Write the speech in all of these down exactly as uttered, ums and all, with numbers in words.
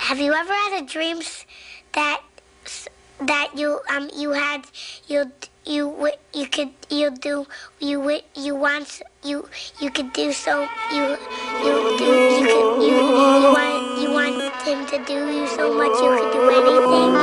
Have you ever had a dreams that that you um you had you you you could you do you you want you you could do so you you do you could you you want you want him to do you so much you could do anything.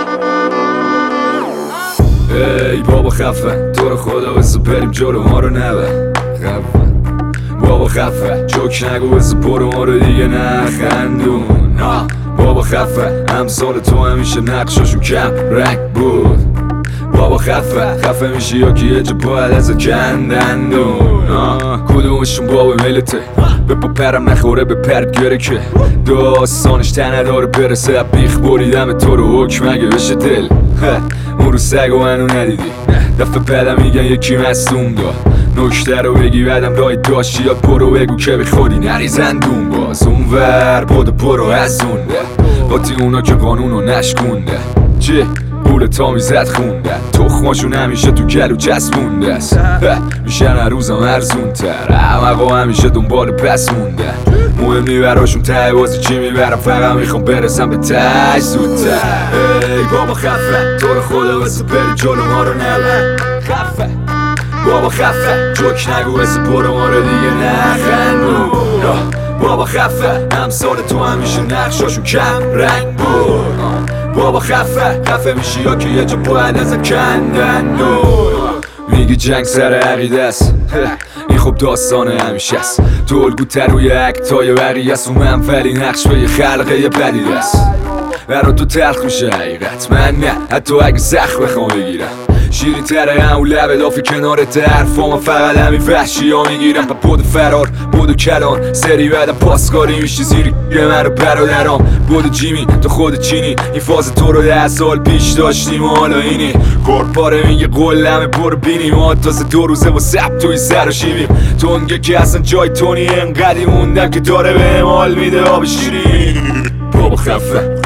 ای بابا خفه تو رو خدا بسو بریم جلو ما رو نبر خفه بابا خفه جوک نگو بسو برو ما رو دیگه نخندون بابا خفه همسال تو همیشه نقشاشون کم رنگ بود بابا خفه خفه میشه یا که یه جا باید از کندندون کدومشون بابا ملته به پا پرم نخوره به پرد گره که داستانش تنه داره برسه بیخ بریدم تو رو حکم اگه بشه دل اون رو سگ و منو ندیدی دفعه بعدم میگن یکی مصدوم داد نکته رو بگی بعدم رای داشتی یا برو بگو که به خودی نریزندون باز اون ور بودو برو از اونده باتی اونا که قانونو نشکونده چه پول تا میزد خونده تخماشون همیشه تو گلو چسبونده است میشن هر روزم ارزون تر احمقا همیشه دنبال پس مونده مهم نی براشون ته بازی چی میبرم فقط میخوام برسم به ته زودتر ای بابا خفه تو رو خدا بسه بری جلو ما رو نبر خفه بابا خفه جوک نگو بسه برو ما رو دیگه نخندون بابا خفه همسال تو همیشه نقشاشون کم رنگ بود بابا خفه خفه میشی یا که یه جا باید از کندندون میگی جنگ سر عقیده است این خب داستان همیشه است تو الگوتر روی اکتای بقیه است و منفلی نقش به یه خلقه یه پدید است برا تو تلخ میشه حقیقت من نه حتی اگه سخت بخوام بگیرم شیرین تره هم و لبه دافی کنارت حرفا من فقط همین وحشی ها میگیرم پا بود فرار بود کلان سری بعدم پاسکاری میشی زیری من رو برادرام بود جیمی تو خود چینی این فاز تو رو ده سال پیش داشتیم و حالا اینی کارپاره میگه قلمه برو بینیم ما تازه دو روزه با سب توی سر و شیبیم تونگه که اصلا جای تونی انقدی موندم که داره به حال میده آب شیرین بابا خفه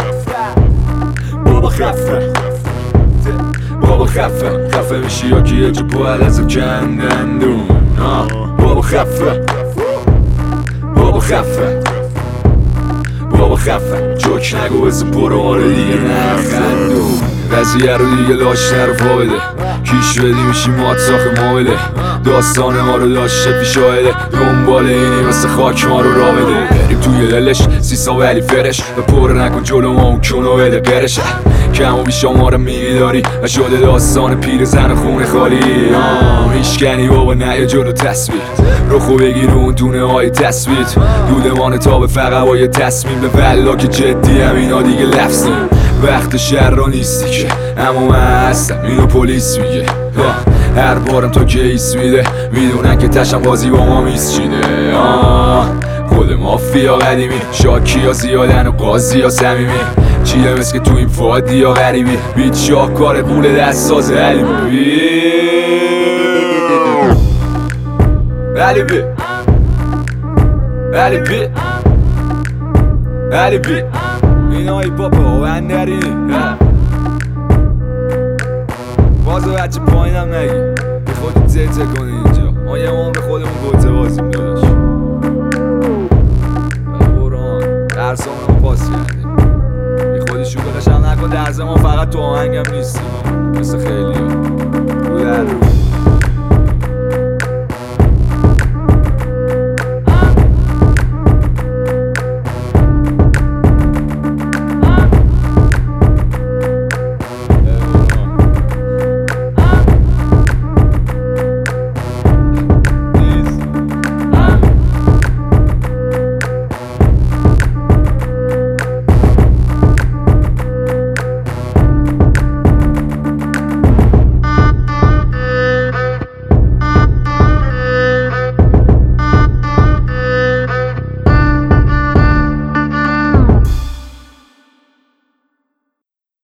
بابا خفه بابا خفه خفه میشی یا که یه جا باید از کندندون بابا خفه بابا خفه بابا خفه جوک نگو بزن برو ما رو دیگه نخندون قضیه رو دیگه لاش نرفا بده کیش بدی میشی مات ساخ ما بده داستان ما رو داشته پیشاهده دنبال اینی مثل خاک ما رو را بده بریم توی دلش سیسا ولی فرش و پر نکن جلو ما اون کنو بده قرشه کم و بیشا ما رو میداری و شده داستان پیر زن خونه خالی میشکنی بابا نه جلو تصویر رخو بگیر اون دونه های تصویر دودمان تا به فقط با یه تصمیم به ولا که جدی هم اینا دیگه لفظیم وقت شهر را نیستی که اما من هستم اینو پلیس میگه هر بارم تو کیس میده میدونن که تشم بازی با ما میسچیده خود مافیا قدیمی شاکی ها زیادن و قاضی ها سمیمی چیه مثل که تو این فادی ها غریبی بیت شاهکار قول دست ساز علیبی علیبی علیبی علیبی اینا ای بابا و اندرینی بازو بچه پایینم نگی به خودت زیته کنی اینجا ما یه ما به خودمون گوته بازیم داداش بران درسامون رو پاس کردیم به خودی شوگلش هم نکن درس ما فقط تو آهنگم نیستیم مثل خیلی ها